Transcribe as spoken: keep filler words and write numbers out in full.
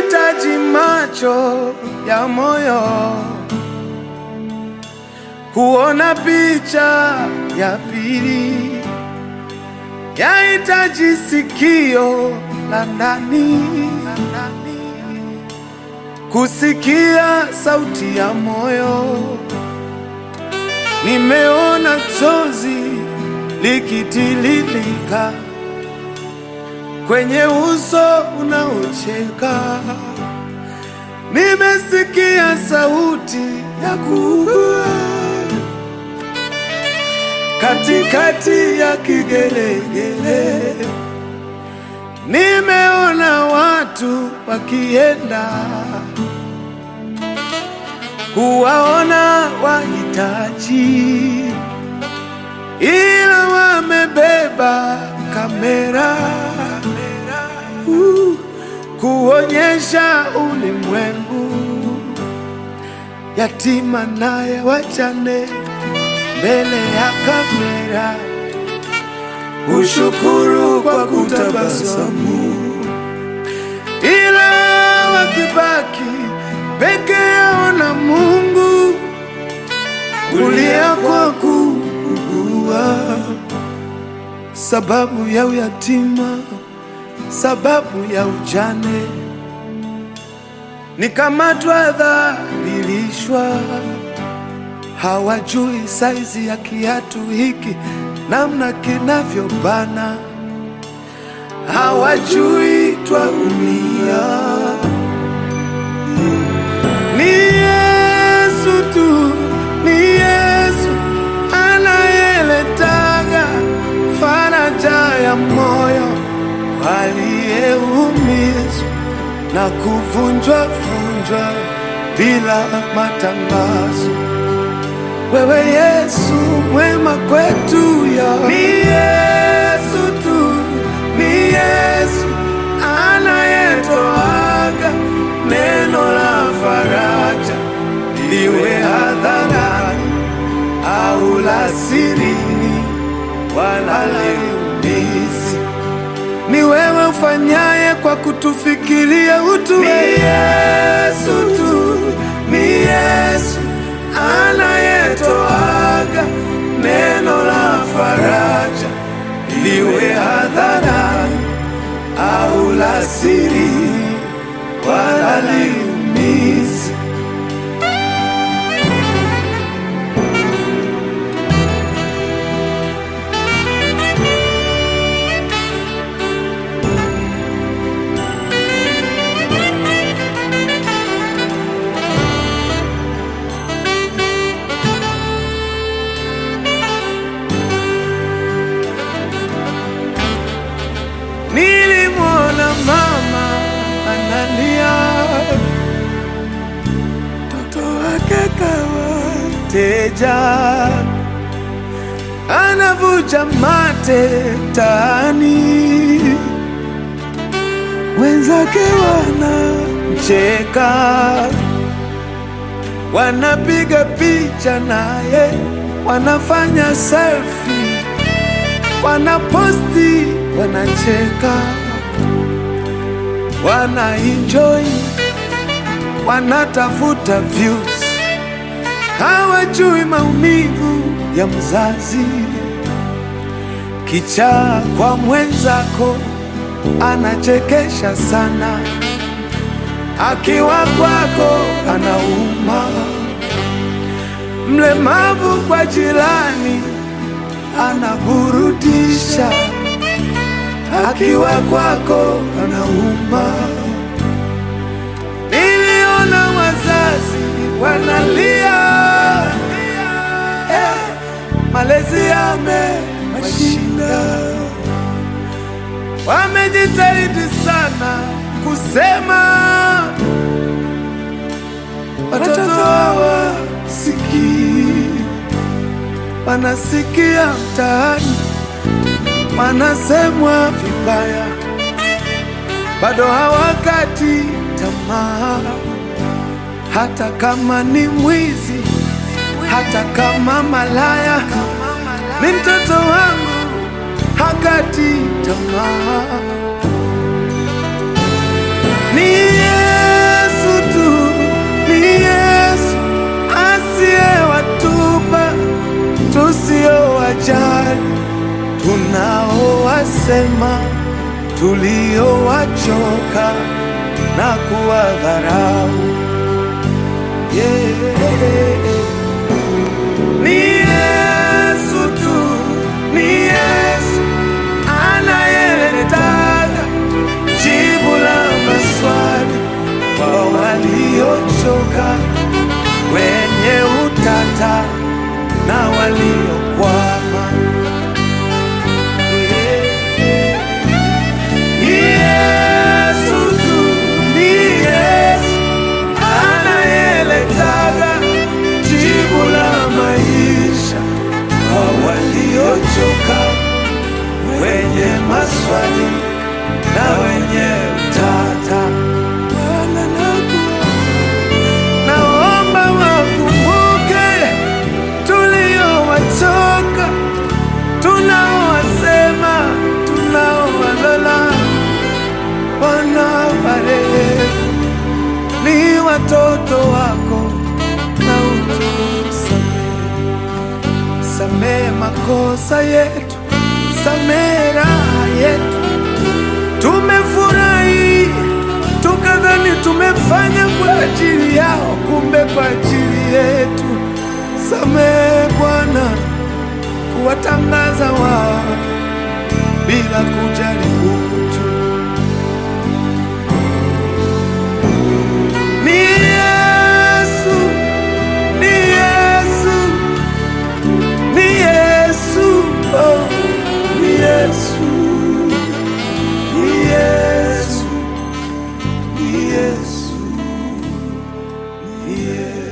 yahitaji macho ya moyo kuona picha ya pili, yahitaji sikio la ndani kusikia sauti ya moyo. Nimeona chozi likitililika kwenye uso unaocheka, nimesikia sauti ya kuugua katikati ya kigelegele. Nimeona watu wakienda kuwaona wahitaji, ila wamebeba kamera uh, kuonyesha ulimwengu yatima naye wachane mbele ya kamera, ushukuru kwa kutabasamu, ila wakibaki peke yao na Mungu, kulia kwa kuugua, sababu ya uyatima, sababu ya ujane. Ni kama twadhalilishwa, hawajui saizi ya kiatu hiki namna kinavyobana, hawajui twaumia. Ni Yesu tu, ni Yesu anayeletaga faraja ya moyo aliyeumizwa na kuvunjwa vunjwa bila matangazo. Wewe Yesu mwema kwetu ya. Ni Yesu tu, ni Yesu anayetoaga neno la faraja, liwe hadharani au la sirini, wala liumizi. Ni wewe ufanyaye kwa kutufikiria utu. Ni Yesu tu, ni Yesu anayetoaga neno la faraja, liwe hadharani au la siri, wala liumizi. Nilimwona mama analia, mtoto wake kawateja, anavuja mate tani, wenzake wanamcheka, wanapiga picha naye, wanafanya selfie, wanaposti, wanacheka, wanaenjoy, wanatafuta views, hawajui maumivu ya mzazi. Kichaa kwa mwenzako anachekesha sana, akiwa kwako anauma. Mlemavu kwa jirani anaburudisha, akiwa kwako anauma. Niliona wazazi wanalia, eh, malezi yamewashinda, wamejitahidi sana kusema watoto hawasikii, wanasikia mtaani wanasemwa vibaya, bado hawakati tamaa, hata kama ni mwizi, hata kama malaya, ni mtoto wangu, hakati tamaa. Ni wajali tunaowasema, tuliowachoka na kuwadharau. Yeah. Ni Yesu tu, ni Yesu anayeletaga jibu la maswali kwa waliochoka, wenye utata na waliokwama. Ni Yesu tu, ni Yesu anayeletaga jibu la maisha kwa waliochoka, wenye maswali na wenye utata. Bwana, naomba wakumbuke tuliowachoka, tunaowasema, tunaowalola. Bwana warehemu, ni watoto wako na utusamehe. Samehe makosa yetu, samehe raha yetu. Tumefurahi tukadhani tumefanya kwa ajili yao, kumbe kwa ajili yetu. Samehe Bwana kuwatangaza wao bila kujali utu. Ni Yesu, ni Yesu, ni Yesu, oh, ni Yesu, ni Yesu, ni Yesu, ni Yesu.